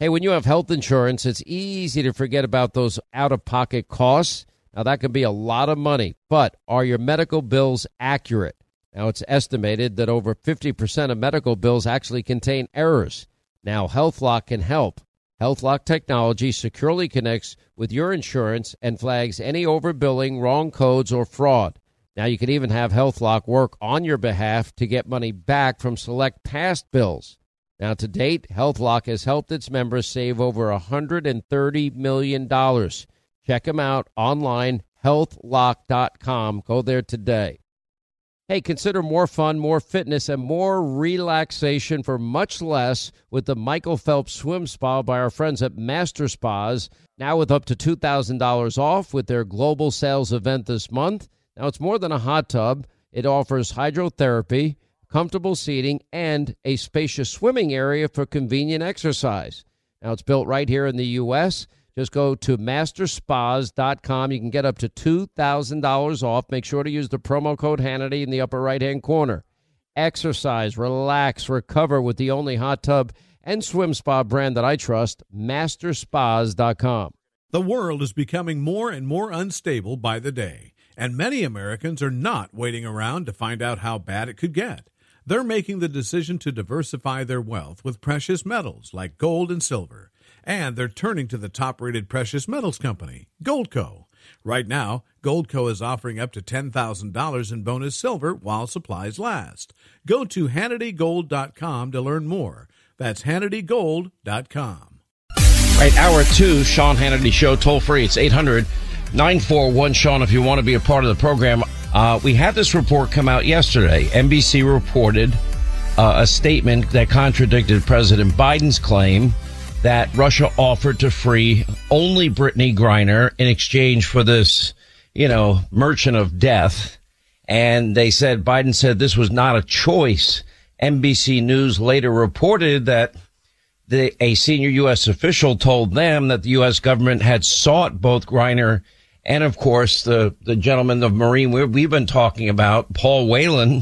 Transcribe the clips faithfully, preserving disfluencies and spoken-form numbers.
Hey, when you have health insurance, it's easy to forget about those out-of-pocket costs. Now, that can be a lot of money, but are your medical bills accurate? Now, it's estimated that over fifty percent of medical bills actually contain errors. Now, HealthLock can help. HealthLock technology securely connects with your insurance and flags any overbilling, wrong codes, or fraud. Now, you can even have HealthLock work on your behalf to get money back from select past bills. Now, to date, HealthLock has helped its members save over one hundred thirty million dollars. Check them out online, health lock dot com. Go there today. Hey, consider more fun, more fitness, and more relaxation for much less with the Michael Phelps Swim Spa by our friends at Master Spas, now with up to two thousand dollars off with their global sales event this month. Now, it's more than a hot tub. It offers hydrotherapy, comfortable seating, and a spacious swimming area for convenient exercise. Now, it's built right here in the U S Just go to master spas dot com. You can get up to two thousand dollars off. Make sure to use the promo code Hannity in the upper right-hand corner. Exercise, relax, recover with the only hot tub and swim spa brand that I trust, master spas dot com. The world is becoming more and more unstable by the day, and many Americans are not waiting around to find out how bad it could get. They're making the decision to diversify their wealth with precious metals like gold and silver. And they're turning to the top-rated precious metals company, Goldco. Right now, Goldco is offering up to ten thousand dollars in bonus silver while supplies last. Go to Hannity Gold dot com to learn more. That's Hannity Gold dot com. Right, hour two, Sean Hannity Show, toll free. It's eight hundred nine four one Sean if you want to be a part of the program. Uh, we had this report come out yesterday. N B C reported uh, a statement that contradicted President Biden's claim that Russia offered to free only Brittany Griner in exchange for this, you know, merchant of death. And they said, Biden said this was not a choice. N B C News later reported that the, a senior U S official told them that the U S government had sought both Griner and, of course, the, the gentleman of Marine we, we've been talking about, Paul Whelan,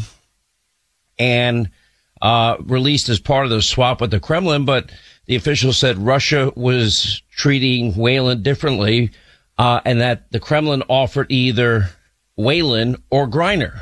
and uh, released as part of the swap with the Kremlin. But the official said Russia was treating Whelan differently, uh, and that the Kremlin offered either Whelan or Griner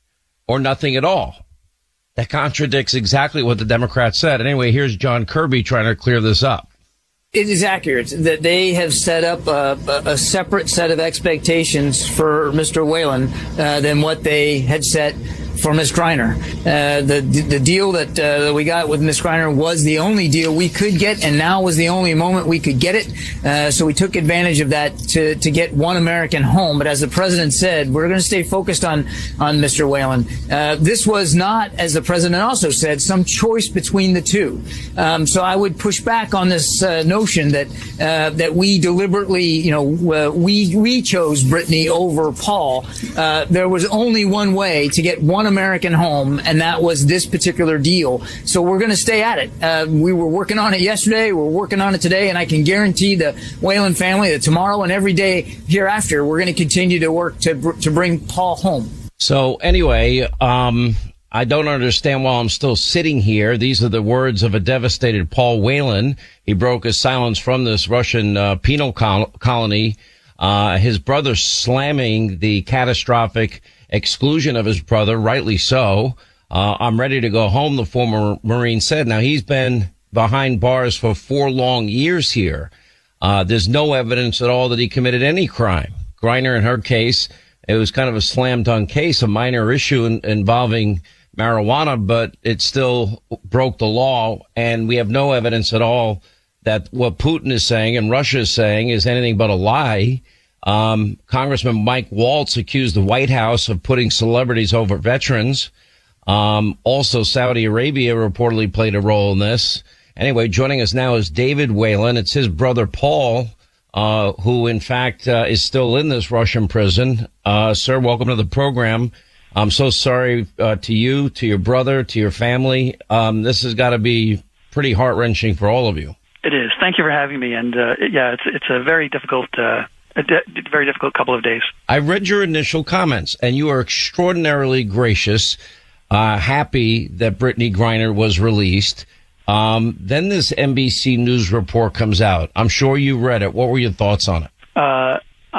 or nothing at all. That contradicts exactly what the Democrats said. Anyway, here's John Kirby trying to clear this up. It is accurate that they have set up a, a separate set of expectations for Mister Whelan uh, than what they had set for Miz Griner. Uh, the the deal that, uh, that we got with Miz Griner was the only deal we could get, and now was the only moment we could get it. Uh, so we took advantage of that to to get one American home. But as the president said, we're going to stay focused on on Mister Whelan. Uh, this was not, as the president also said, some choice between the two. Um, so I would push back on this uh, notion that uh, that we deliberately, you know, uh, we we chose Brittany over Paul. Uh, there was only one way to get one American home, and that was this particular deal. So we're going to stay at it. Uh, we were working on it yesterday. We're working on it today, and I can guarantee the Whelan family that tomorrow and every day hereafter, we're going to continue to work to to bring Paul home. So anyway, um, I don't understand why I'm still sitting here. These are the words of a devastated Paul Whelan. He broke his silence from this Russian uh, penal col- colony. Uh, his brother slamming the catastrophic exclusion of his brother, rightly so. Uh, I'm ready to go home, the former Marine said. Now, he's been behind bars for four long years here. Uh, there's no evidence at all that he committed any crime. Griner, in her case, it was kind of a slam dunk case, a minor issue in, involving marijuana, but it still broke the law. And we have no evidence at all that what Putin is saying and Russia is saying is anything but a lie. Um, Congressman Mike Waltz accused the White House of putting celebrities over veterans. Um, also, Saudi Arabia reportedly played a role in this. Anyway, joining us now is David Whelan. It's his brother, Paul, uh, who, in fact, uh, is still in this Russian prison. Uh, sir, welcome to the program. I'm so sorry uh, to you, to your brother, to your family. Um, this has got to be pretty heart-wrenching for all of you. It is. Thank you for having me. And, uh, yeah, it's it's a very difficult uh A de- very difficult couple of days. I read your initial comments, and you are extraordinarily gracious, uh, happy that Brittany Griner was released. Um, then this N B C News report comes out. I'm sure you read it. What were your thoughts on it? Uh,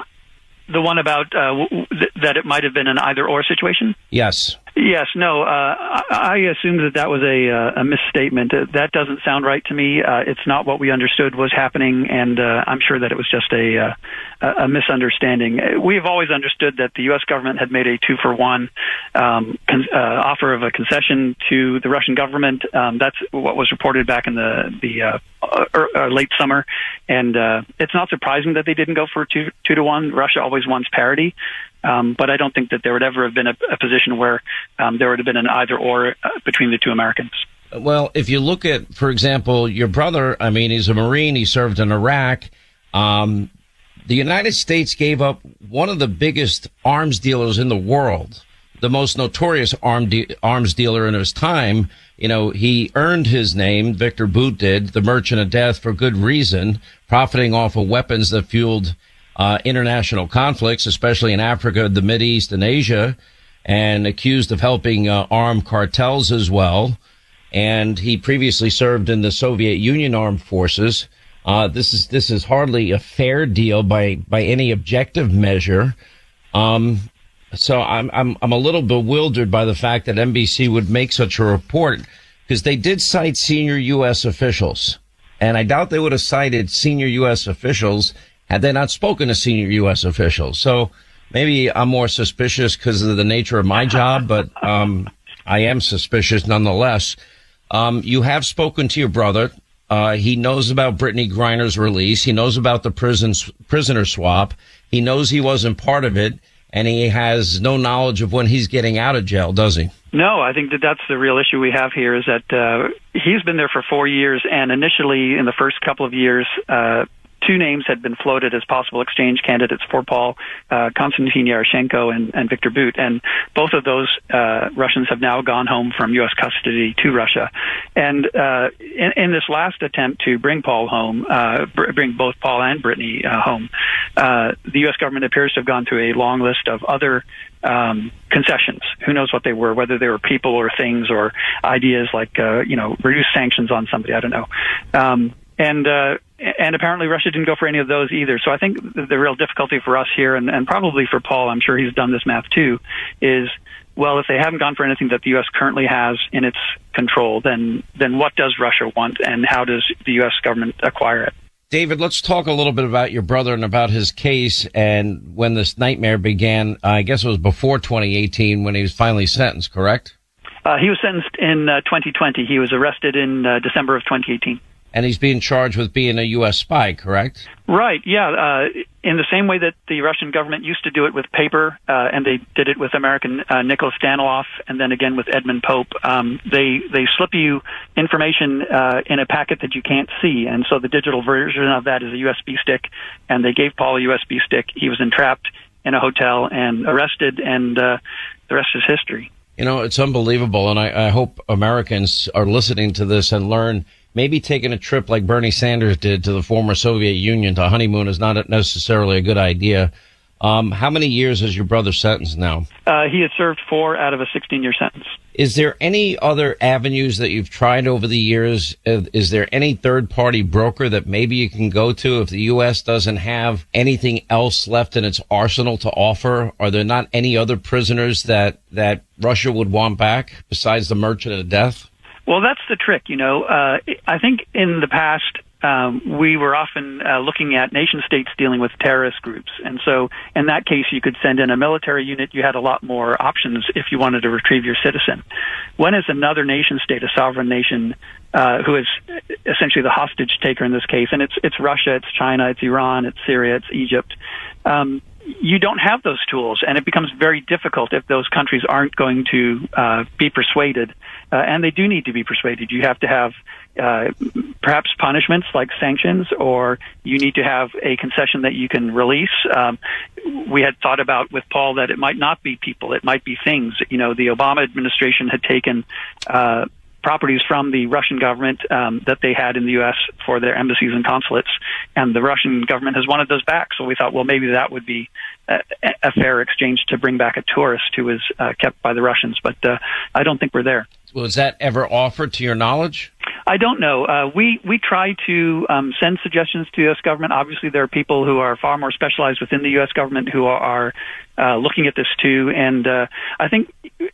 the one about uh, w- th- that it might have been an either-or situation? Yes. Yes, no, uh, I, I assumed that that was a, uh, a misstatement. Uh, that doesn't sound right to me. Uh, it's not what we understood was happening, and uh, I'm sure that it was just a, uh, a misunderstanding. We have always understood that the U S government had made a two-for-one um, con- uh, offer of a concession to the Russian government. Um, that's what was reported back in the, the uh, uh, uh, late summer, and uh, it's not surprising that they didn't go for two, two to one. Russia always wants parity. Um, but I don't think that there would ever have been a, a position where um, there would have been an either-or uh, between the two Americans. Well, if you look at, for example, your brother, I mean, he's a Marine. He served in Iraq. Um, the United States gave up one of the biggest arms dealers in the world, the most notorious arm de- arms dealer in his time. You know, he earned his name, Victor Bout did, the Merchant of Death, for good reason, profiting off of weapons that fueled Uh, international conflicts, especially in Africa, the Mideast, and Asia, and accused of helping uh, armed cartels as well. And he previously served in the Soviet Union armed forces. Uh, this is this is hardly a fair deal by by any objective measure. Um, so I'm I'm I'm a little bewildered by the fact that N B C would make such a report, because they did cite senior U S officials, and I doubt they would have cited senior U S officials had they not spoken to senior U S officials. So maybe I'm more suspicious because of the nature of my job, but um, I am suspicious nonetheless. Um, you have spoken to your brother. Uh, he knows about Brittany Griner's release. He knows about the prison prisoner swap. He knows he wasn't part of it, and he has no knowledge of when he's getting out of jail, does he? No, I think that that's the real issue we have here is that uh, he's been there for four years, and initially in the first couple of years, uh, two names had been floated as possible exchange candidates for Paul, uh, Konstantin Yaroshenko and, and Victor Bout. And both of those uh, Russians have now gone home from U S custody to Russia. And uh, in, in this last attempt to bring Paul home, uh, br- bring both Paul and Brittany uh, home, uh, the U S government appears to have gone through a long list of other um, concessions. Who knows what they were, whether they were people or things or ideas like, uh, you know, reduce sanctions on somebody. I don't know. Um, and, uh, And apparently Russia didn't go for any of those either. So I think the real difficulty for us here, and, and probably for Paul, I'm sure he's done this math too, is, well, if they haven't gone for anything that the U S currently has in its control, then then what does Russia want, and how does the U S government acquire it? David, let's talk a little bit about your brother and about his case and when this nightmare began. I guess it was before twenty eighteen when he was finally sentenced, correct? Uh, he was sentenced in uh, twenty twenty. He was arrested in uh, December of twenty eighteen. And he's being charged with being a U S spy, correct? Right, yeah. Uh, in the same way that the Russian government used to do it with paper, uh, and they did it with American uh, Nicholas Staniloff, and then again with Edmund Pope, um, they, they slip you information uh, in a packet that you can't see. And so the digital version of that is a U S B stick, and they gave Paul a U S B stick. He was entrapped in a hotel and arrested, and uh, the rest is history. You know, it's unbelievable, and I, I hope Americans are listening to this and learn. Maybe taking a trip like Bernie Sanders did to the former Soviet Union to honeymoon is not necessarily a good idea. Um, how many years is your brother sentenced now? Uh, he has served four out of a sixteen-year sentence. Is there any other avenues that you've tried over the years? Is there any third-party broker that maybe you can go to if the U S doesn't have anything else left in its arsenal to offer? Are there not any other prisoners that, that Russia would want back besides the Merchant of Death? Well, that's the trick, you know. Uh, I think in the past, um, we were often uh, looking at nation states dealing with terrorist groups. And so in that case, you could send in a military unit. You had a lot more options if you wanted to retrieve your citizen. When is another nation state, a sovereign nation, uh, who is essentially the hostage taker in this case? And it's, it's Russia, it's China, it's Iran, it's Syria, it's Egypt. Um, you don't have those tools, and it becomes very difficult if those countries aren't going to uh, be persuaded. Uh, and they do need to be persuaded. You have to have uh, perhaps punishments like sanctions, or you need to have a concession that you can release. Um, we had thought about with Paul that it might not be people, it might be things. You know, the Obama administration had taken uh, properties from the Russian government um, that they had in the U S for their embassies and consulates, and the Russian government has wanted those back. So we thought, well, maybe that would be a, a fair exchange to bring back a tourist who was uh, kept by the Russians. But uh, I don't think we're there. Was that ever offered to your knowledge? I don't know. Uh, we we try to um, send suggestions to the U S government. Obviously, there are people who are far more specialized within the U S government who are, are uh, looking at this too. And uh, I think,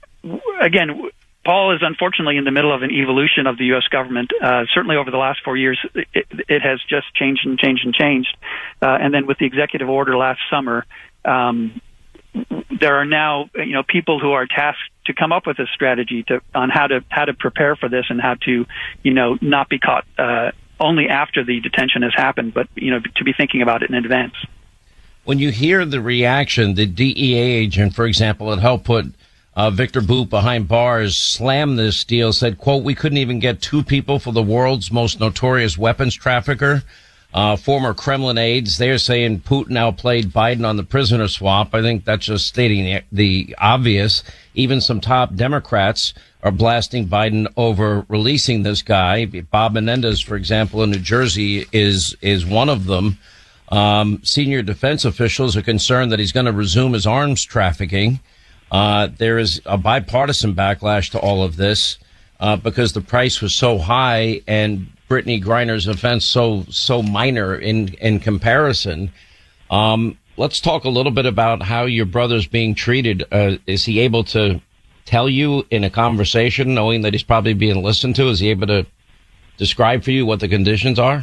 again, Paul is unfortunately in the middle of an evolution of the U S government. Uh, certainly over the last four years, it, it has just changed and changed and changed. Uh, and then with the executive order last summer, um, there are now, you know, people who are tasked to come up with a strategy to on how to how to prepare for this and how to, you know, not be caught uh, only after the detention has happened, but, you know, to be thinking about it in advance. When you hear the reaction, the D E A agent, for example, that helped put uh, Victor Bout behind bars, slammed this deal, said, quote, "We couldn't even get two people for the world's most notorious weapons trafficker." Uh, former Kremlin aides, they're saying Putin outplayed Biden on the prisoner swap. I think that's just stating the, the obvious. Even some top Democrats are blasting Biden over releasing this guy. Bob Menendez, for example, in New Jersey is, is one of them. Um, senior defense officials are concerned that he's going to resume his arms trafficking. Uh, there is a bipartisan backlash to all of this, uh, because the price was so high and Brittany Griner's offense so so minor in in comparison. Um, let's talk a little bit about how your brother's being treated. Uh, is he able to tell you in a conversation, knowing that he's probably being listened to? Is he able to describe for you what the conditions are?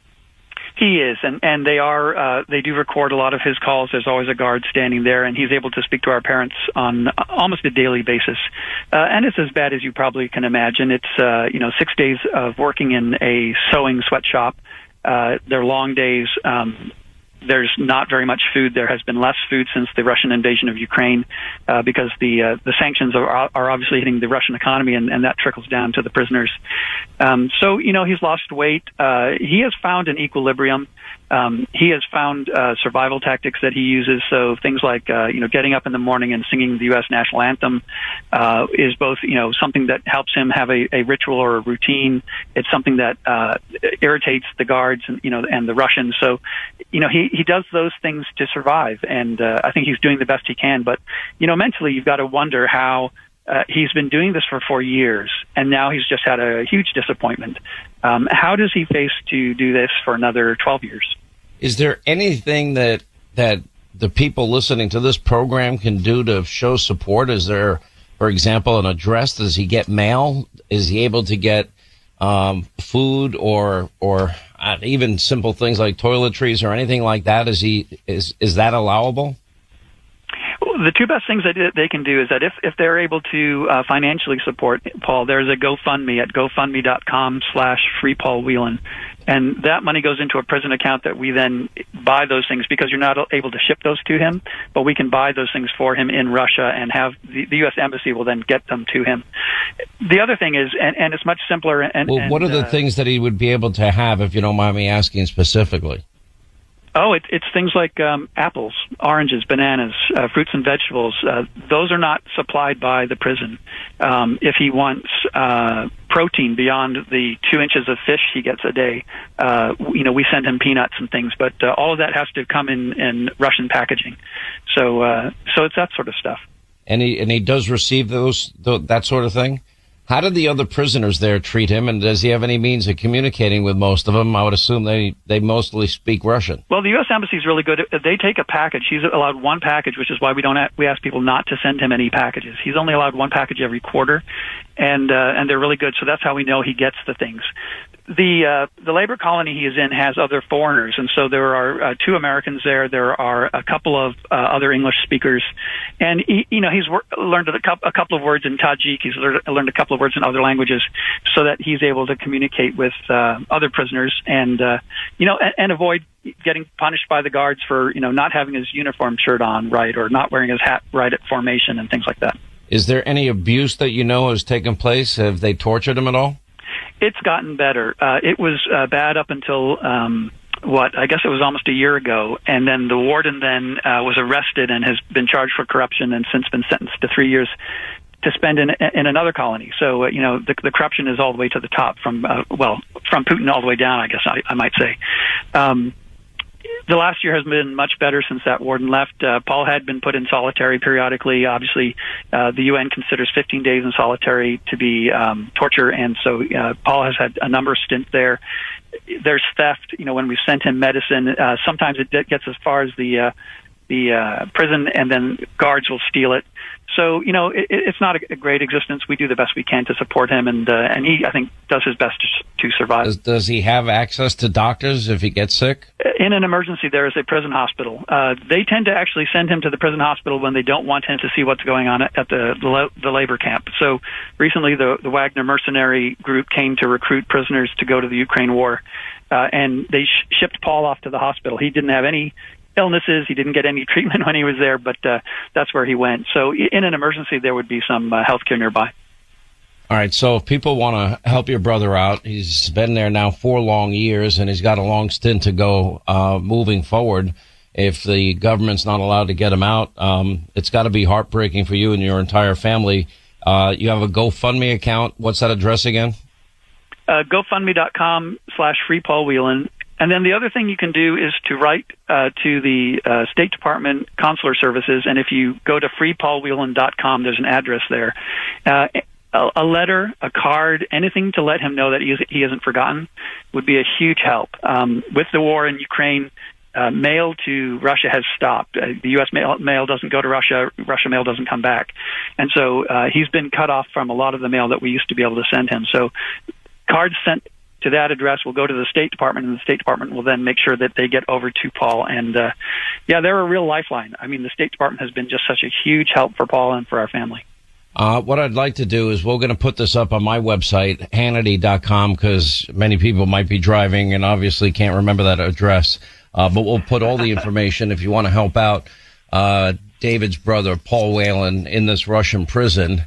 He is, and, and they are, uh, they do record a lot of his calls. There's always a guard standing there, and he's able to speak to our parents on almost a daily basis. Uh, and it's as bad as you probably can imagine. It's, uh, you know, six days of working in a sewing sweatshop. Uh, they're long days. Um, There's not very much food. There has been less food since the Russian invasion of Ukraine, uh, because the uh, the sanctions are, are obviously hitting the Russian economy, and, and that trickles down to the prisoners. Um, so, you know, he's lost weight. Uh, he has found an equilibrium. Um, he has found uh, survival tactics that he uses. So things like, uh, you know, getting up in the morning and singing the U S national anthem uh, is both, you know, something that helps him have a, a ritual or a routine. It's something that uh, irritates the guards and, you know, and the Russians. So, you know, he, he does those things to survive. And uh, I think he's doing the best he can. But, you know, mentally, you've got to wonder how uh, he's been doing this for four years, and now he's just had a huge disappointment. Um, how does he face to do this for another twelve years? Is there anything that that the people listening to this program can do to show support? Is there, for example, an address? Does he get mail? Is he able to get um, food or or uh, even simple things like toiletries or anything like that? Is he is is that allowable? The two best things that they can do is that if, if they're able to uh, financially support Paul, there's a GoFundMe at gofundme.com slash free Paul Whelan. And that money goes into a prison account that we then buy those things, because you're not able to ship those to him, but we can buy those things for him in Russia and have the, the U S Embassy will then get them to him. The other thing is, and, and it's much simpler. And, well, and, what are the uh, things that he would be able to have, if you don't mind me asking specifically? Oh, it, it's things like um, apples, oranges, bananas, uh, fruits and vegetables. Uh, those are not supplied by the prison. Um, if he wants uh, protein beyond the two inches of fish he gets a day, uh, you know, we send him peanuts and things. But uh, all of that has to come in, in Russian packaging. So, uh, so it's that sort of stuff. And he and he does receive those th- that sort of thing. How did the other prisoners there treat him, and does he have any means of communicating with most of them? I would assume they, they mostly speak Russian. Well, the U S Embassy is really good. They take a package. He's allowed one package, which is why we don't a- we ask people not to send him any packages. He's only allowed one package every quarter, and uh, and they're really good. So that's how we know he gets the things. The uh, the labor colony he is in has other foreigners, and so there are uh, two Americans there. There are a couple of uh, other English speakers, and he, you know he's wor- learned a, cu- a couple of words in Tajik. He's learned, learned a couple of words in other languages, so that he's able to communicate with uh, other prisoners, and uh, you know, and, and avoid getting punished by the guards for you know not having his uniform shirt on right, or not wearing his hat right at formation, and things like that. Is there any abuse that you know has taken place? Have they tortured him at all? It's gotten better. Uh, it was uh, bad up until, um, what, I guess it was almost a year ago. And then the warden then uh, was arrested and has been charged for corruption and since been sentenced to three years to spend in, in another colony. So, uh, you know, the, the corruption is all the way to the top from, uh, well, from Putin all the way down, I guess I, I might say. Um, the last year has been much better since that warden left. Uh, Paul had been put in solitary periodically. Obviously, uh, the U N considers fifteen days in solitary to be um, torture, and so uh, Paul has had a number of stints there. There's theft. You know, when we sent him medicine, uh, sometimes it gets as far as the uh, the uh, prison, and then guards will steal it. So, you know, it, it's not a, a great existence. We do the best we can to support him, and uh, and he, I think, does his best to, to survive. Does, does he have access to doctors if he gets sick? In an emergency, there is a prison hospital. Uh, they tend to actually send him to the prison hospital when they don't want him to see what's going on at the the, the labor camp. So recently, the, the Wagner mercenary group came to recruit prisoners to go to the Ukraine war, uh, and they sh- shipped Paul off to the hospital. He didn't have any illnesses. He didn't get any treatment when he was there, but uh, that's where he went. So in an emergency, there would be some uh, health care nearby. All right, so if people want to help your brother out, he's been there now four long years, and he's got a long stint to go uh, moving forward. If the government's not allowed to get him out, um, it's got to be heartbreaking for you and your entire family. Uh, you have a GoFundMe account. What's that address again? Uh, GoFundMe.com slash Free Paul Whelan. And then the other thing you can do is to write uh, to the uh, State Department Consular Services, and if you go to free paul whelan dot com, there's an address there. Uh, a, a letter, a card, anything to let him know that he, is, he isn't forgotten would be a huge help. Um, with the war in Ukraine, uh, mail to Russia has stopped. Uh, the U S mail, mail doesn't go to Russia. Russia mail doesn't come back. And so uh, he's been cut off from a lot of the mail that we used to be able to send him. So cards sent to that address will go to the State Department, and the State Department will then make sure that they get over to Paul. And, uh, yeah, they're a real lifeline. I mean, the State Department has been just such a huge help for Paul and for our family. Uh, what I'd like to do is we're going to put this up on my website, Hannity dot com, because many people might be driving and obviously can't remember that address. Uh, but we'll put all the information if you want to help out uh, David's brother, Paul Whelan, in this Russian prison.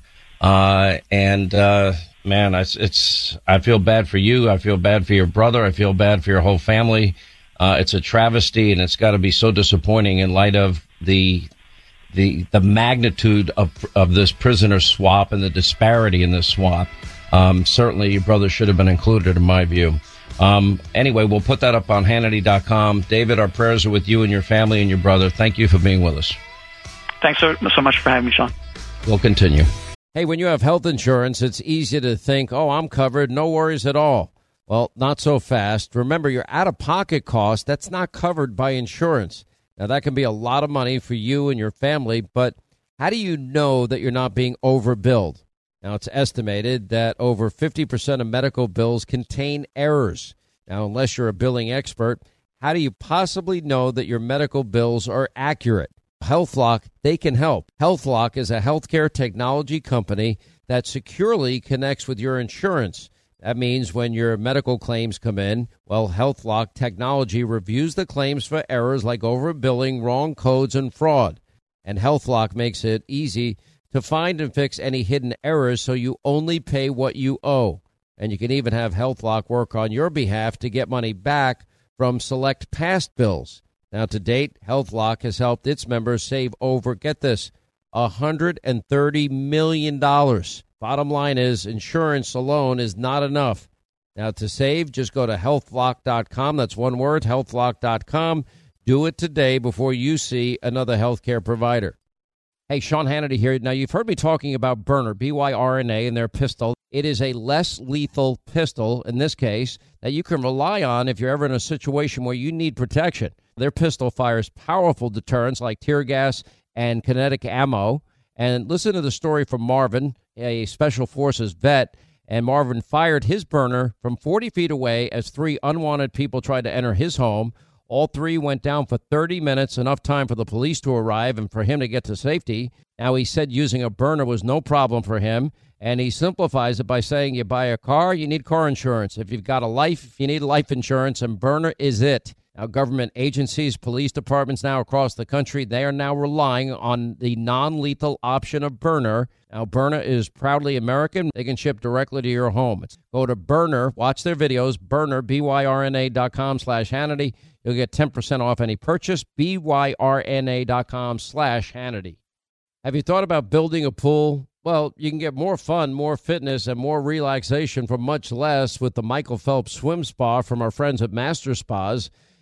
Uh, and, uh, man, it's, it's, I feel bad for you. I feel bad for your brother. I feel bad for your whole family. Uh, it's a travesty, and it's got to be so disappointing in light of the, the, the magnitude of, of this prisoner swap and the disparity in this swap. Um, certainly your brother should have been included in my view. Um, anyway, we'll put that up on Hannity dot com. David, our prayers are with you and your family and your brother. Thank you for being with us. Thanks so, so much for having me, Sean. We'll continue. Hey, when you have health insurance, it's easy to think, oh, I'm covered, no worries at all. Well, not so fast. Remember, your out-of-pocket cost, that's not covered by insurance. Now, that can be a lot of money for you and your family, but how do you know that you're not being overbilled? Now, it's estimated that over fifty percent of medical bills contain errors. Now, unless you're a billing expert, how do you possibly know that your medical bills are accurate? HealthLock, they can help. HealthLock is a healthcare technology company that securely connects with your insurance. That means when your medical claims come in, well, HealthLock technology reviews the claims for errors like overbilling, wrong codes, and fraud. And HealthLock makes it easy to find and fix any hidden errors so you only pay what you owe. And you can even have HealthLock work on your behalf to get money back from select past bills. Now, to date, HealthLock has helped its members save over, get this, one hundred thirty million dollars. Bottom line is, insurance alone is not enough. Now, to save, just go to health lock dot com. That's one word, health lock dot com. Do it today before you see another healthcare provider. Hey, Sean Hannity here. Now, you've heard me talking about Byrna, B Y R N A, and their pistol. It is a less lethal pistol, in this case, that you can rely on if you're ever in a situation where you need protection. Their pistol fires powerful deterrents like tear gas and kinetic ammo. And listen to the story from Marvin, a Special Forces vet. And Marvin fired his Byrna from forty feet away as three unwanted people tried to enter his home. All three went down for thirty minutes, enough time for the police to arrive and for him to get to safety. Now, he said using a Byrna was no problem for him, and he simplifies it by saying you buy a car, you need car insurance. If you've got a life, you need life insurance, and Byrna is it. Now, government agencies, police departments now across the country, they are now relying on the non-lethal option of Byrna. Now, Byrna is proudly American. They can ship directly to your home. Go to Byrna, watch their videos, Byrna, B Y R N A dot com slash Hannity. You'll get ten percent off any purchase, B Y R N A dot com slash Hannity. Have you thought about building a pool? Well, you can get more fun, more fitness, and more relaxation for much less with the Michael Phelps Swim Spa from our friends at Master Spas.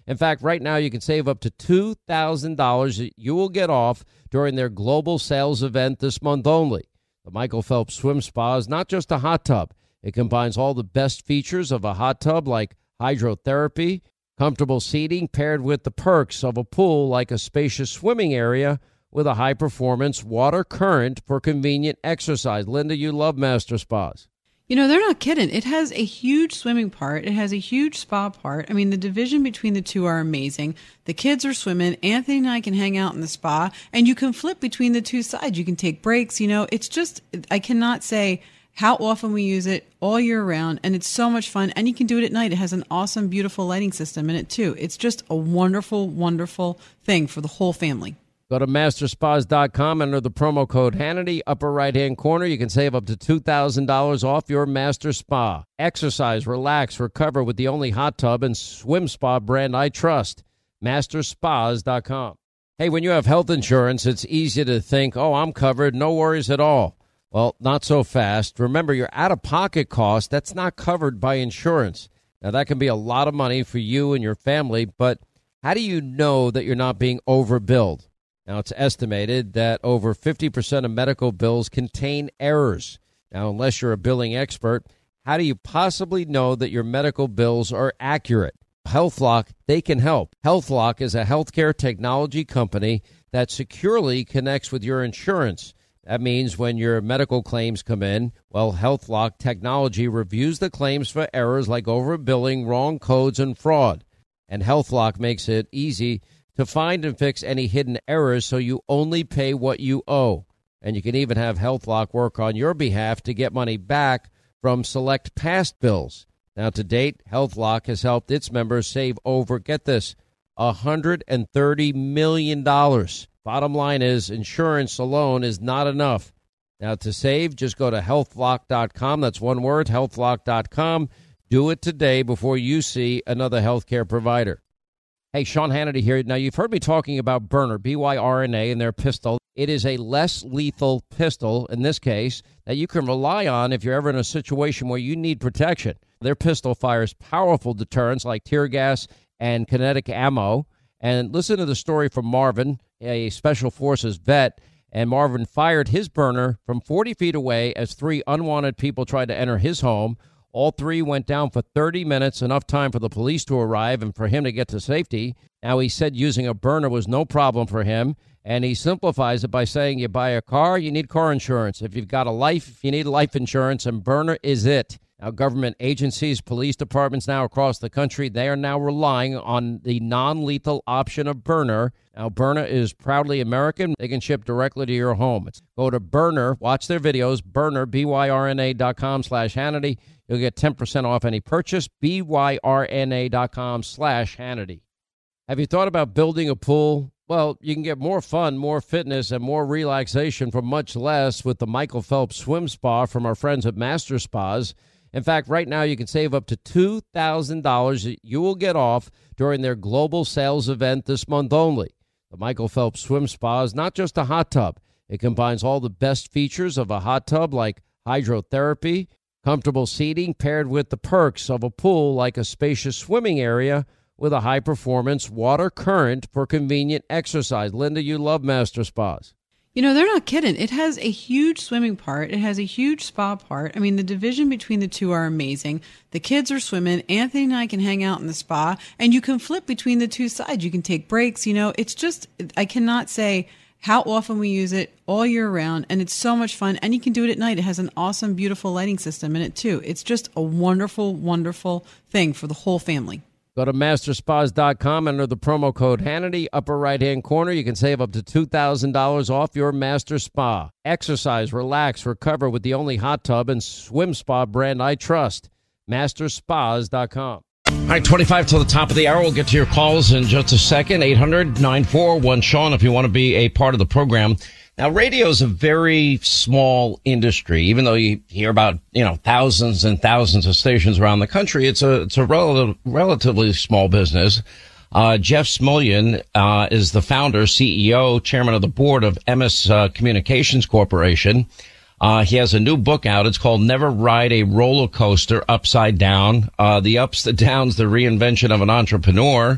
In fact, right now you can save up to two thousand dollars that you will get off during their global sales event this month only. The Michael Phelps Swim Spa is not just a hot tub. It combines all the best features of a hot tub like hydrotherapy, comfortable seating paired with the perks of a pool like a spacious swimming area with a high-performance water current for convenient exercise. Linda, you love Master Spas. You know, they're not kidding. It has a huge swimming part. It has a huge spa part. I mean, the division between the two are amazing. The kids are swimming. Anthony and I can hang out in the spa, and you can flip between the two sides. You can take breaks. You know, it's just, I cannot say how often we use it all year round, and it's so much fun. And you can do it at night. It has an awesome, beautiful lighting system in it, too. It's just a wonderful, wonderful thing for the whole family. Go to master spas dot com, enter the promo code Hannity, upper right-hand corner. You can save up to two thousand dollars off your Master Spa. Exercise, relax, recover with the only hot tub and swim spa brand I trust, master spas dot com. Hey, when you have health insurance, it's easy to think, oh, I'm covered, no worries at all. Well, not so fast. Remember, your out-of-pocket cost, that's not covered by insurance. Now, that can be a lot of money for you and your family, but how do you know that you're not being overbilled? Now, it's estimated that over fifty percent of medical bills contain errors. Now, unless you're a billing expert, how do you possibly know that your medical bills are accurate? HealthLock, they can help. HealthLock is a healthcare technology company that securely connects with your insurance. That means when your medical claims come in, well, HealthLock technology reviews the claims for errors like overbilling, wrong codes, and fraud. And HealthLock makes it easy to find and fix any hidden errors so you only pay what you owe. And you can even have HealthLock work on your behalf to get money back from select past bills. Now, to date, HealthLock has helped its members save over, get this, one hundred thirty million dollars. Bottom line is, insurance alone is not enough. Now, to save, just go to health lock dot com. That's one word, health lock dot com. Do it today before you see another healthcare provider. Hey, Sean Hannity here. Now, you've heard me talking about Byrna, B Y R N A, and their pistol. It is a less lethal pistol, in this case, that you can rely on if you're ever in a situation where you need protection. Their pistol fires powerful deterrents like tear gas and kinetic ammo. And listen to the story from Marvin, a Special Forces vet. And Marvin fired his Byrna from forty feet away as three unwanted people tried to enter his home. All three went down for thirty minutes, enough time for the police to arrive and for him to get to safety. Now, he said using a Byrna was no problem for him, and he simplifies it by saying you buy a car, you need car insurance. If you've got a life, you need life insurance, and Byrna is it. Now, government agencies, police departments now across the country, they are now relying on the non-lethal option of Byrna. Now, Byrna is proudly American. They can ship directly to your home. Go to Byrna, watch their videos, Byrna, B Y R N A dot com slash Hannity. You'll get ten percent off any purchase, B Y R N A dot com slash Hannity. Have you thought about building a pool? Well, you can get more fun, more fitness, and more relaxation for much less with the Michael Phelps Swim Spa from our friends at Master Spas. In fact, right now you can save up to two thousand dollars that you will get off during their global sales event this month only. The Michael Phelps Swim Spa is not just a hot tub. It combines all the best features of a hot tub like hydrotherapy, comfortable seating paired with the perks of a pool like a spacious swimming area with a high-performance water current for convenient exercise. Linda, you love Master Spas. You know, they're not kidding. It has a huge swimming part. It has a huge spa part. I mean, the division between the two are amazing. The kids are swimming. Anthony and I can hang out in the spa, and you can flip between the two sides. You can take breaks. You know, it's just, I cannot say how often we use it all year round, and it's so much fun. And you can do it at night. It has an awesome, beautiful lighting system in it, too. It's just a wonderful, wonderful thing for the whole family. Go to master spas dot com, enter the promo code Hannity, upper right-hand corner. You can save up to two thousand dollars off your Master Spa. Exercise, relax, recover with the only hot tub and swim spa brand I trust, master spas dot com. All right, twenty-five till the top of the hour. We'll get to your calls in just a second. eight hundred, nine four one, Sean if you want to be a part of the program. Now, radio is a very small industry. Even though you hear about, you know, thousands and thousands of stations around the country, it's a it's a relative, relatively small business. Uh, Jeff Smulyan uh, is the founder, C E O, chairman of the board of M S uh, Communications Corporation. Uh, he has a new book out. It's called Never Ride a Roller Coaster Upside Down. Uh, the ups, the downs, the reinvention of an entrepreneur.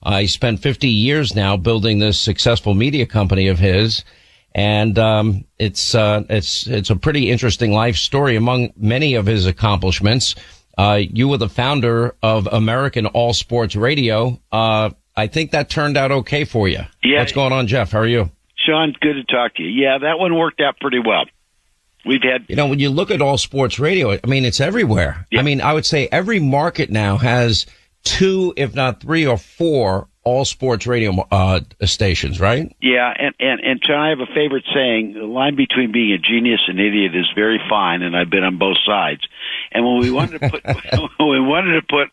Uh, he spent fifty years now building this successful media company of his. And, um, it's, uh, it's, it's a pretty interesting life story. Among many of his accomplishments, uh, you were the founder of American All Sports Radio. Uh, I think that turned out okay for you. Yeah. What's going on, Jeff? How are you? Sean, good to talk to you. Yeah, that one worked out pretty well. We've had, you know, when you look at All Sports Radio, I mean, it's everywhere. Yeah. I mean, I would say every market now has two, if not three or four all sports radio uh, stations, right? Yeah, and, and, and John, I have a favorite saying, the line between being a genius and idiot is very fine, and I've been on both sides. And when we wanted to put when we wanted to put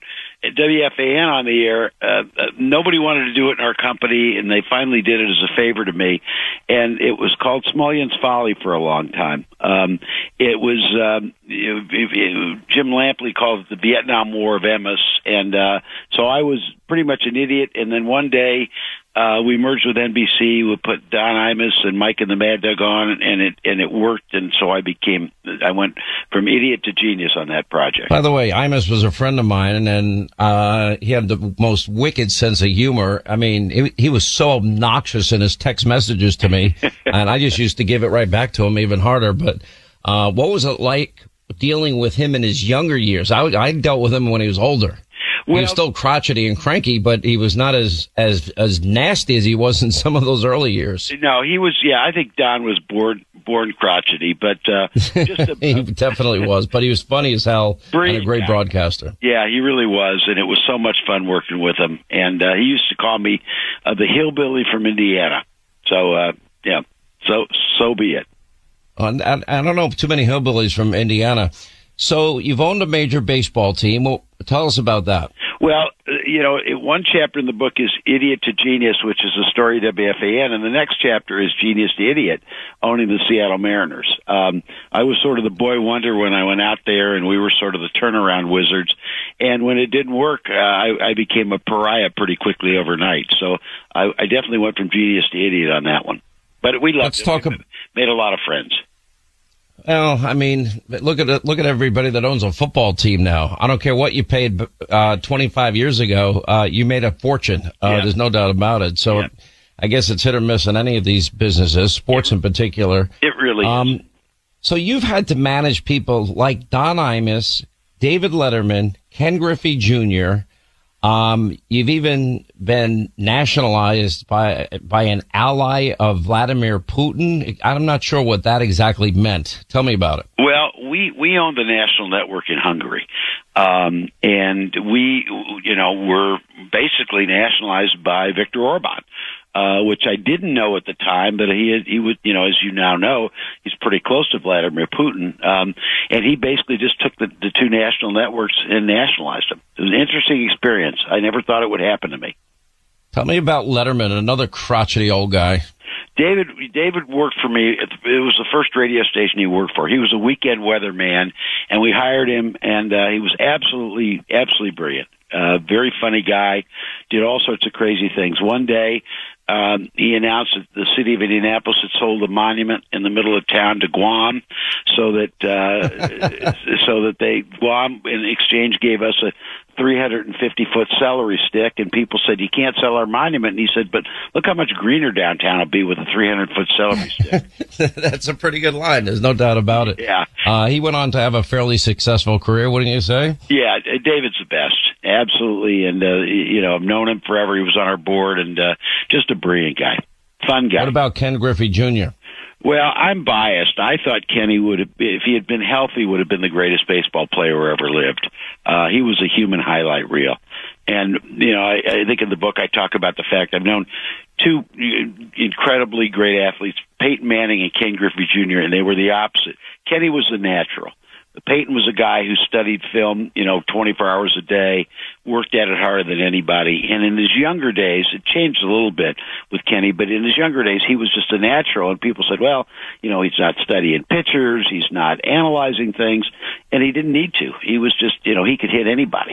W F A N on the air, uh, uh, nobody wanted to do it in our company, and they finally did it as a favor to me. And it was called Smullyan's Folly for a long time. Um, it was um, it, it, it, Jim Lampley called it the Vietnam War of Emmis, and uh, so I was pretty much an idiot. And then one day uh, we merged with N B C. We put Don Imus and Mike and the Mad Dog on, and it and it worked. And so I became I went from idiot to genius on that project. By the way, Imus was a friend of mine, and uh, he had the most wicked sense of humor. I mean, he, he was so obnoxious in his text messages to me, and I just used to give it right back to him even harder. But uh, what was it like dealing with him in his younger years? I, I dealt with him when he was older. Well, he was still crotchety and cranky, but he was not as, as, as nasty as he was in some of those early years. No, he was, yeah, I think Don was born, born crotchety, but, uh, just a, he definitely was, but he was funny as hell and a great broadcaster. Yeah, he really was. And it was so much fun working with him. And, uh, he used to call me, uh, the hillbilly from Indiana. So, uh, yeah, so, so be it. Uh, I, I don't know too many hillbillies from Indiana. So you've owned a major baseball team. Well, tell us about that. Well, you know, one chapter in the book is Idiot to Genius, which is a story of W F A N, and the next chapter is Genius to Idiot, owning the Seattle Mariners. Um, I was sort of the boy wonder when I went out there, and we were sort of the turnaround wizards. And when it didn't work, uh, I, I became a pariah pretty quickly overnight. So I, I definitely went from genius to idiot on that one. But we loved Let's it. Talk we ab- made a lot of friends. Well, I mean, look at it, look at everybody that owns a football team now. I don't care what you paid uh, twenty-five years ago. Uh, you made a fortune. Uh, yeah. There's no doubt about it. So yeah. I guess it's hit or miss in any of these businesses, sports it, in particular. It really um, is. So you've had to manage people like Don Imus, David Letterman, Ken Griffey Junior Um, you've even been nationalized by by an ally of Vladimir Putin. I'm not sure what that exactly meant. Tell me about it. Well, we we own the national network in Hungary, um, and we, you know, were basically nationalized by Viktor Orban. Uh, which I didn't know at the time, but he he would, you know, as you now know, he's pretty close to Vladimir Putin, um, and he basically just took the, the two national networks and nationalized them. It was an interesting experience. I never thought it would happen to me. Tell me about Letterman, another crotchety old guy. David David worked for me. It was the first radio station he worked for. He was a weekend weatherman, and we hired him, and uh, he was absolutely, absolutely brilliant. Uh, very funny guy, did all sorts of crazy things. One day, um, he announced that the city of Indianapolis had sold a monument in the middle of town to Guam, so that uh, so that they Guam in exchange gave us a three hundred fifty foot celery stick, and people said, you can't sell our monument. And he said, but look how much greener downtown will be with a three hundred foot celery stick. That's a pretty good line. There's no doubt about it. Yeah. Uh, he went on to have a fairly successful career, wouldn't you say? Yeah, David's the best. Absolutely. And, uh, you know, I've known him forever. He was on our board, and uh, just a brilliant guy. Fun guy. What about Ken Griffey Junior? Well, I'm biased. I thought Kenny would have, if he had been healthy, would have been the greatest baseball player who ever lived. Uh, he was a human highlight reel. And, you know, I, I think in the book I talk about the fact I've known two incredibly great athletes, Peyton Manning and Ken Griffey Junior, and they were the opposite. Kenny was the natural. Peyton was a guy who studied film, you know, twenty-four hours a day, worked at it harder than anybody. And in his younger days, it changed a little bit with Kenny, but in his younger days, he was just a natural. And people said, well, you know, he's not studying pitchers, he's not analyzing things, and he didn't need to. He was just, you know, he could hit anybody.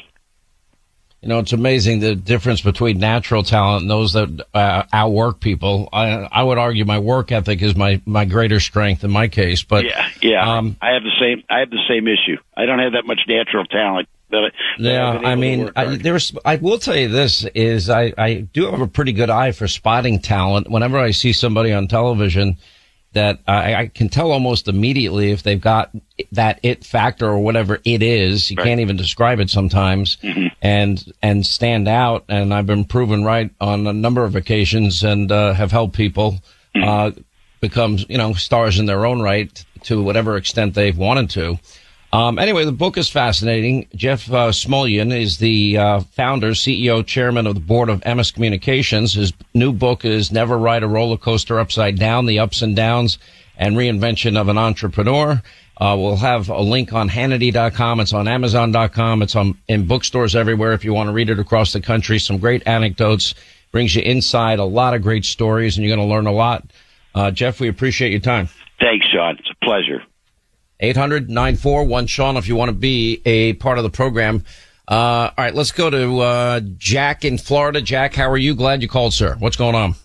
You know, it's amazing the difference between natural talent and those that uh, outwork people. I, I would argue my work ethic is my, my greater strength in my case. But yeah, yeah, um, I have the same. I have the same issue. I don't have that much natural talent. But, yeah, I mean, I, there's. I will tell you this is I, I do have a pretty good eye for spotting talent. Whenever I see somebody on television, that I, I can tell almost immediately if they've got that it factor or whatever it is. You right. can't even describe it sometimes, mm-hmm. and and stand out. And I've been proven right on a number of occasions, and uh, have helped people mm-hmm. uh, become, you know, stars in their own right to whatever extent they've wanted to. Um, anyway, the book is fascinating. Jeff uh, Smulyan is the uh, founder, C E O, chairman of the board of M S Communications. His new book is Never Ride a Roller Coaster Upside Down, The Ups and Downs and Reinvention of an Entrepreneur. Uh, we'll have a link on Hannity dot com. It's on Amazon dot com. It's on in bookstores everywhere if you want to read it across the country. Some great anecdotes, brings you inside a lot of great stories, and you're going to learn a lot. Uh, Jeff, we appreciate your time. Thanks, Sean. It's a pleasure. eight hundred, nine four one, Sean, if you want to be a part of the program. Uh, all right, let's go to uh, Jack in Florida. Jack, how are you? Glad you called, sir. What's going on?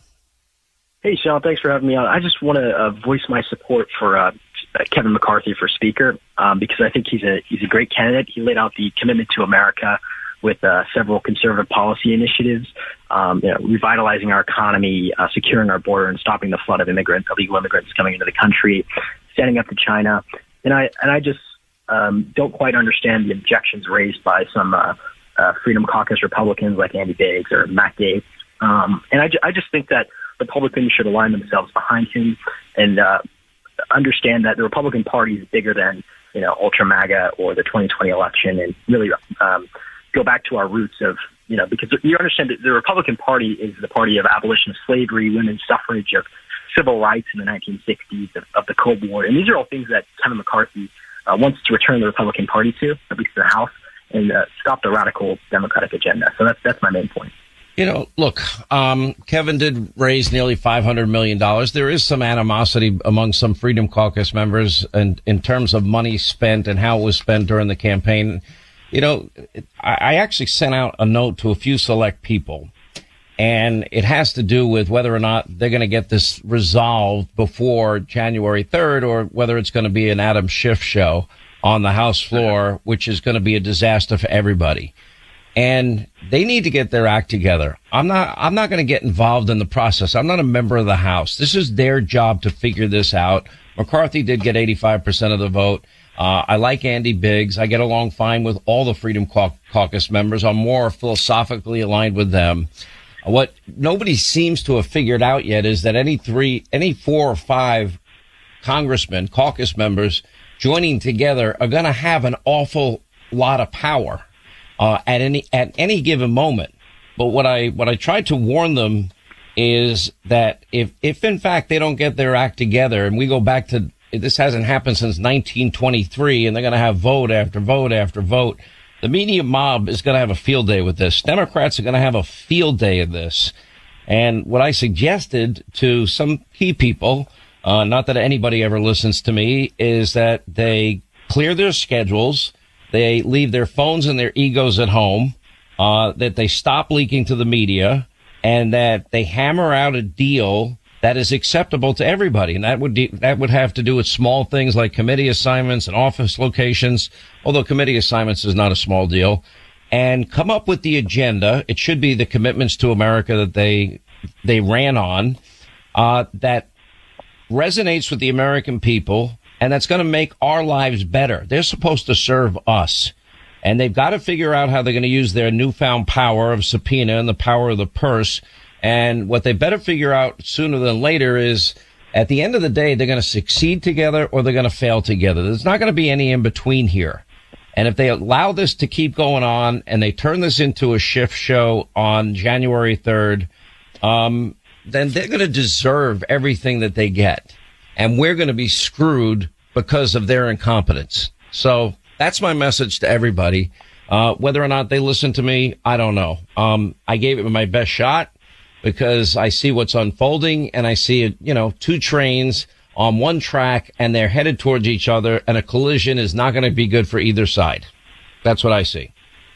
Hey, Sean, thanks for having me on. I just want to uh, voice my support for uh, Kevin McCarthy for Speaker um, because I think he's a he's a great candidate. He laid out the commitment to America with uh, several conservative policy initiatives, um, you know, revitalizing our economy, uh, securing our border, and stopping the flood of immigrant, illegal immigrants coming into the country, standing up to China. And I and I just um, don't quite understand the objections raised by some uh, uh, Freedom Caucus Republicans like Andy Biggs or Matt Gaetz. Um, and I, ju- I just think that Republicans should align themselves behind him and uh, understand that the Republican Party is bigger than, you know, Ultra MAGA or the twenty twenty election, and really um, go back to our roots of, you know, because you understand that the Republican Party is the party of abolition of slavery, women's suffrage, of civil rights in the nineteen sixties, of, of the Cold War. And these are all things that Kevin McCarthy uh, wants to return the Republican Party to, at least to the House, and uh, stop the radical Democratic agenda. So that's that's my main point. You know, look, um, Kevin did raise nearly five hundred million dollars. There is some animosity among some Freedom Caucus members and in terms of money spent and how it was spent during the campaign. You know, I, I actually sent out a note to a few select people. And it has to do with whether or not they're going to get this resolved before January third, or whether it's going to be an Adam Schiff show on the House floor, which is going to be a disaster for everybody. And they need to get their act together. I'm not, I'm not going to get involved in the process. I'm not a member of the House. This is their job to figure this out. McCarthy did get eighty-five percent of the vote. Uh, I like Andy Biggs. I get along fine with all the Freedom Caucus members. I'm more philosophically aligned with them. What nobody seems to have figured out yet is that any three, any four or five congressmen, caucus members joining together are going to have an awful lot of power, uh, at any, at any given moment. But what I, what I tried to warn them is that if, if in fact they don't get their act together, and we go back to, this hasn't happened since nineteen twenty-three, and they're going to have vote after vote after vote. The media mob is going to have a field day with this. Democrats are going to have a field day of this. And what I suggested to some key people, uh, not that anybody ever listens to me, is that they clear their schedules, they leave their phones and their egos at home, uh, that they stop leaking to the media, and that they hammer out a deal that is acceptable to everybody. And that would de- that would have to do with small things like committee assignments and office locations, although committee assignments is not a small deal. And come up with the agenda. It should be the commitments to America that they they ran on, uh, that resonates with the American people, and that's going to make our lives better. They're supposed to serve us. And they've got to figure out how they're going to use their newfound power of subpoena and the power of the purse. And what they better figure out sooner than later is, at the end of the day, they're going to succeed together or they're going to fail together. There's not going to be any in between here. And if they allow this to keep going on and they turn this into a Schiff show on January third, um, then they're going to deserve everything that they get. And we're going to be screwed because of their incompetence. So that's my message to everybody. Uh, whether or not they listen to me, I don't know. Um, I gave it my best shot, because I see what's unfolding, and I see, you know, two trains on one track, and they're headed towards each other, and a collision is not going to be good for either side. That's what I see.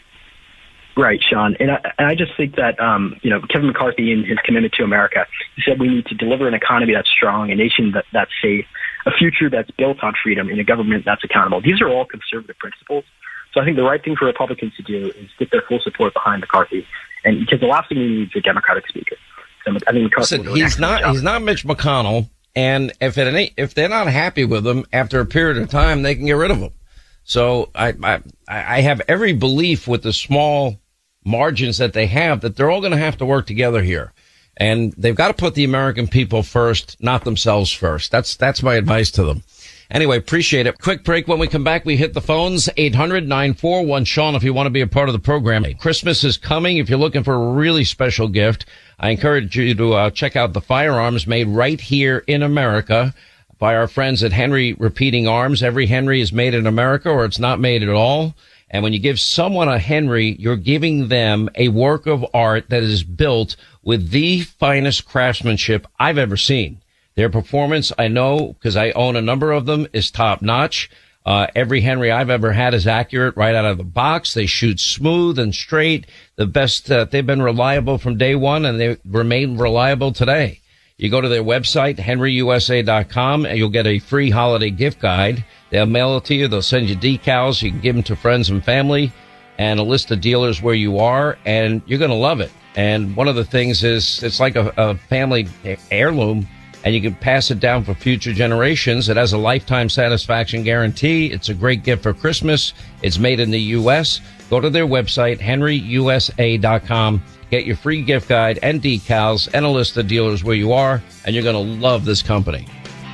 Right, Sean. And I, and I just think that, um, you know, Kevin McCarthy and his commitment to America, he said we need to deliver an economy that's strong, a nation that, that's safe, a future that's built on freedom, and a government that's accountable. These are all conservative principles. So I think the right thing for Republicans to do is get their full support behind McCarthy, and because the last thing we need is a Democratic speaker. So I think McCarthy Listen, he's not job. he's not Mitch McConnell, and if it ain't, if they're not happy with him after a period of time, they can get rid of him. So I I, I have every belief with the small margins that they have that they're all going to have to work together here, and they've got to put the American people first, not themselves first. That's that's my advice to them. Anyway, appreciate it. Quick break. When we come back, we hit the phones, eight hundred, nine four one, Sean, if you want to be a part of the program. Christmas is coming. If you're looking for a really special gift, I encourage you to uh, check out the firearms made right here in America by our friends at Henry Repeating Arms. Every Henry is made in America, or it's not made at all. And when you give someone a Henry, you're giving them a work of art that is built with the finest craftsmanship I've ever seen. Their performance, I know, because I own a number of them, is top notch. Uh, every Henry I've ever had is accurate right out of the box. They shoot smooth and straight. The best, uh, they've been reliable from day one, and they remain reliable today. You go to their website, henry u s a dot com, and you'll get a free holiday gift guide. They'll mail it to you. They'll send you decals. You can give them to friends and family, and a list of dealers where you are, and you're going to love it. And one of the things is it's like a, a family heirloom, and you can pass it down for future generations. It has a lifetime satisfaction guarantee. It's a great gift for Christmas. It's made in the U S. Go to their website, henry u s a dot com. Get your free gift guide and decals and a list of dealers where you are, and you're going to love this company.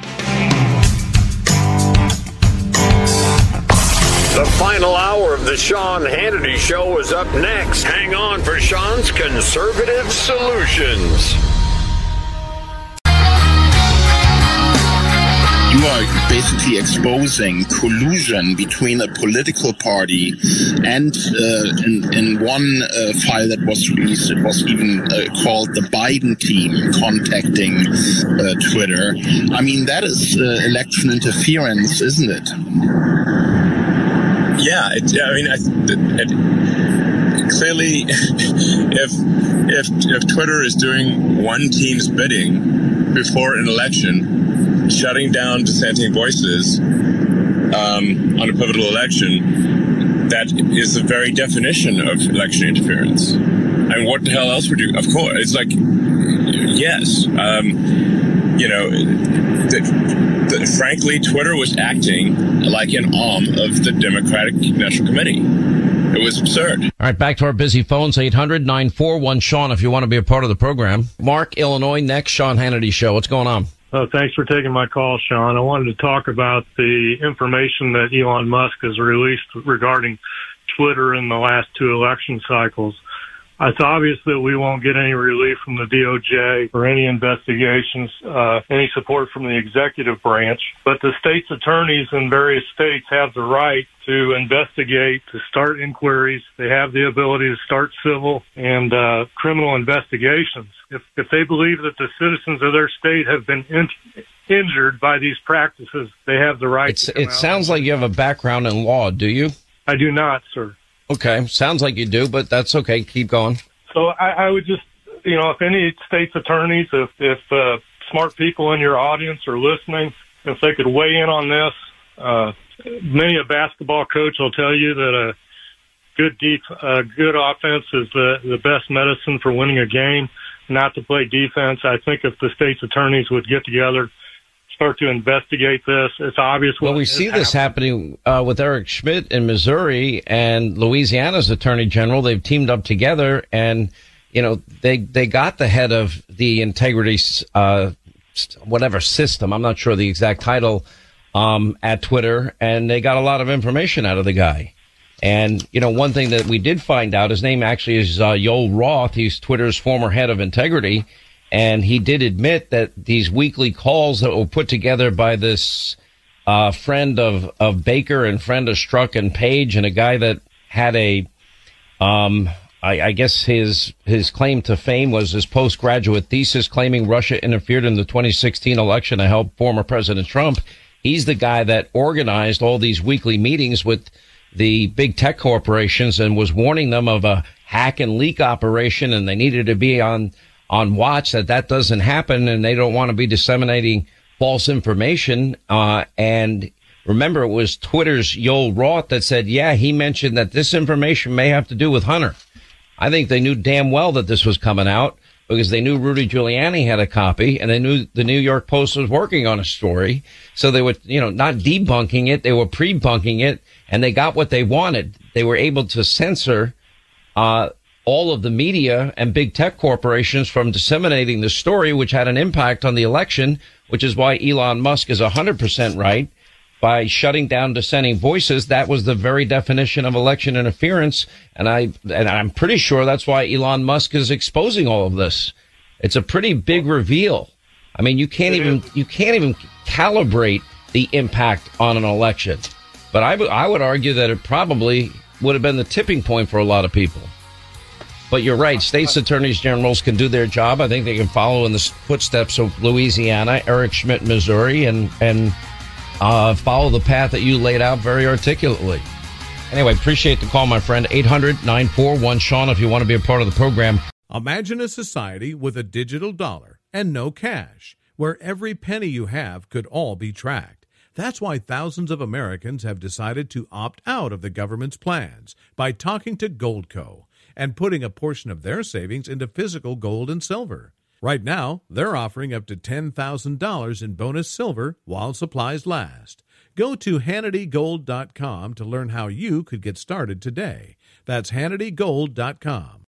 The final hour of the Sean Hannity Show is up next. Hang on for Sean's Conservative Solutions. You are basically exposing collusion between a political party and uh, in, in one uh, file that was released, it was even uh, called the Biden team contacting uh, Twitter. I mean, that is uh, election interference, isn't it? Yeah, it, I mean, I, it, it, clearly, if if if Twitter is doing one team's bidding before an election, shutting down dissenting voices um, on a pivotal election, that is the very definition of election interference. I mean, what the hell else would you? Of course, it's like, yes, um, you know, the, the, frankly, Twitter was acting like an arm of the Democratic National Committee. It was absurd. All right, back to our busy phones, eight hundred, nine four one, Sean, if you want to be a part of the program. Mark, Illinois, next, Sean Hannity Show. What's going on? Oh, thanks for taking my call, Sean. I wanted to talk about the information that Elon Musk has released regarding Twitter in the last two election cycles. It's obvious that we won't get any relief from the D O J or any investigations, uh, any support from the executive branch. But the state's attorneys in various states have the right to investigate, to start inquiries. They have the ability to start civil and uh, criminal investigations. If, if they believe that the citizens of their state have been in, injured by these practices, they have the right it's, to come It out. sounds like you have a background in law, do you? I do not, sir. Okay, sounds like you do, but that's okay. Keep going. So I, I would just, you know, if any state's attorneys, if, if uh, smart people in your audience are listening, if they could weigh in on this, uh, many a basketball coach will tell you that a good deep, uh, good offense is the, the best medicine for winning a game, not to play defense. I think if the state's attorneys would get together, start to investigate this, it's obvious. Well, we see this happening uh, with Eric Schmidt in Missouri and Louisiana's Attorney General. They've teamed up together, and you know they they got the head of the integrity, uh, whatever system. I'm not sure the exact title um, at Twitter, and they got a lot of information out of the guy. And you know, one thing that we did find out, his name actually is uh, Yoel Roth. He's Twitter's former head of integrity. And he did admit that these weekly calls that were put together by this uh, friend of, of Baker and friend of Strzok and Page, and a guy that had a, um, I, I guess his his claim to fame was his postgraduate thesis claiming Russia interfered in the twenty sixteen election to help former President Trump. He's the guy that organized all these weekly meetings with the big tech corporations and was warning them of a hack and leak operation, and they needed to be on on watch that that doesn't happen, and they don't want to be disseminating false information. Uh, and Remember, it was Twitter's Yoel Roth that said, yeah, he mentioned that this information may have to do with Hunter. I think they knew damn well that this was coming out because they knew Rudy Giuliani had a copy and they knew the New York Post was working on a story. So they were, you know, not debunking it. They were pre-bunking it, and they got what they wanted. They were able to censor uh all of the media and big tech corporations from disseminating the story, which had an impact on the election, which is why Elon Musk is one hundred percent right. By shutting down dissenting voices, that was the very definition of election interference. And I, and I'm pretty sure that's why Elon Musk is exposing all of this. It's a pretty big reveal. I mean, you can't even, you can't even calibrate the impact on an election. But I, I would argue that it probably would have been the tipping point for a lot of people. But you're right. States attorneys generals can do their job. I think they can follow in the footsteps of Louisiana, Eric Schmidt, Missouri, and, and, uh, follow the path that you laid out very articulately. Anyway, appreciate the call, my friend. eight hundred nine four one Sean, if you want to be a part of the program. Imagine a society with a digital dollar and no cash, where every penny you have could all be tracked. That's why thousands of Americans have decided to opt out of the government's plans by talking to Goldco and putting a portion of their savings into physical gold and silver. Right now, they're offering up to ten thousand dollars in bonus silver while supplies last. Go to Hannity Gold dot com to learn how you could get started today. That's Hannity Gold dot com.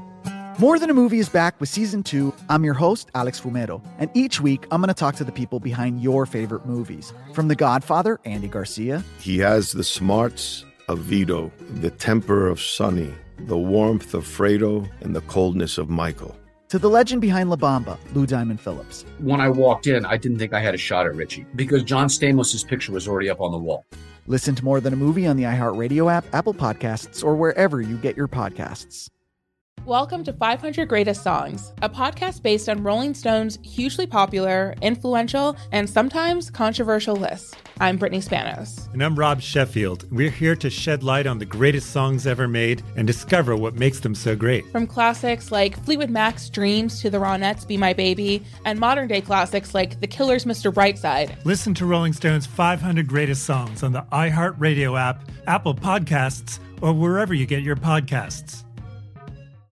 More Than a Movie is back with Season two. I'm your host, Alex Fumero, and each week I'm going to talk to the people behind your favorite movies. From The Godfather, Andy Garcia. He has the smarts of Vito, the temper of Sonny, the warmth of Fredo, and the coldness of Michael. To the legend behind La Bamba, Lou Diamond Phillips. When I walked in, I didn't think I had a shot at Richie because John Stamos' picture was already up on the wall. Listen to More Than a Movie on the iHeartRadio app, Apple Podcasts, or wherever you get your podcasts. Welcome to five hundred Greatest Songs, a podcast based on Rolling Stone's hugely popular, influential, and sometimes controversial list. I'm Brittany Spanos. And I'm Rob Sheffield. We're here to shed light on the greatest songs ever made and discover what makes them so great. From classics like Fleetwood Mac's Dreams to the Ronettes' Be My Baby, and modern-day classics like The Killer's Mister Brightside. Listen to Rolling Stone's five hundred Greatest Songs on the iHeartRadio app, Apple Podcasts, or wherever you get your podcasts.